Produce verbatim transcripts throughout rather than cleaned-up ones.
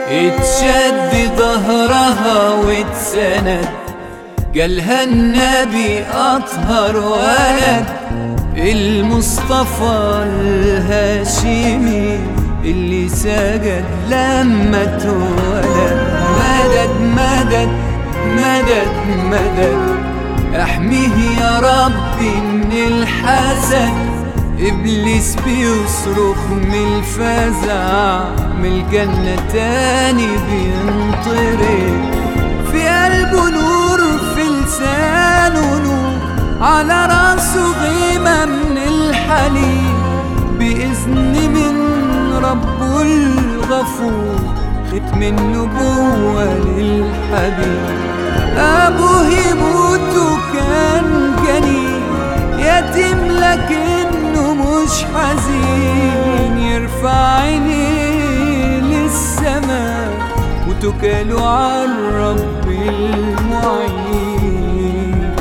اتشد ظهرها واتسند، قالها النبي أطهر ولد، المصطفى الهاشمي اللي سجد لما اتولد. مدد مدد مدد مدد، احميه يا ربي من الحسد، إبليس بيصرخ من الفزع، من الجنة تاني بينطرد. في قلبه نور، في لسانه نور، على راسه غيمة من الحليب، بإذن من ربه الغفور، ختم النبوة للحبيب. أبوه يموت وكان جنين يتيم، لكنه مش حزين، يرفع عينيه للسماء وتكاله عالرب المعين.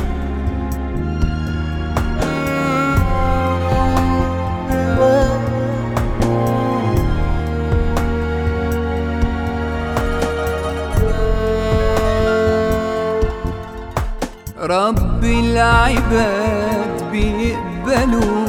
رب العباد بيقبلوا،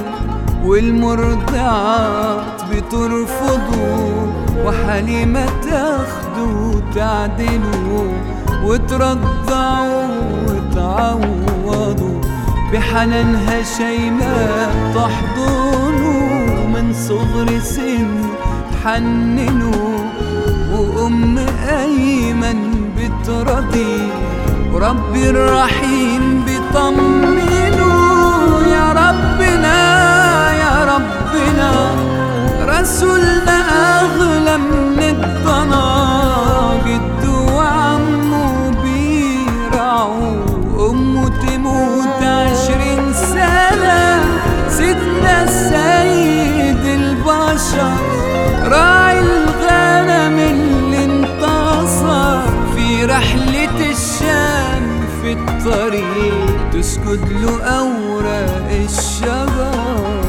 والمرضعات بترفضوا، وحليمة تاخدوا تعدلوا، وترضعوا وتعوضوا، بحنانها شيماء تحضنوا، من صغر سن تحننوا، وأم أيمن بترضي، وربي الرحيم بيطمنوا. يا ربنا يا ربنا، رسولنا أغلى من الضنا، جده وعمه بيرعوا، أمه تموت عشرين سنة، سيدنا السيد البشر راعي الغنم اللي انتصر في رحلة الشام، في الطريق تسجد له أوراق الشجر.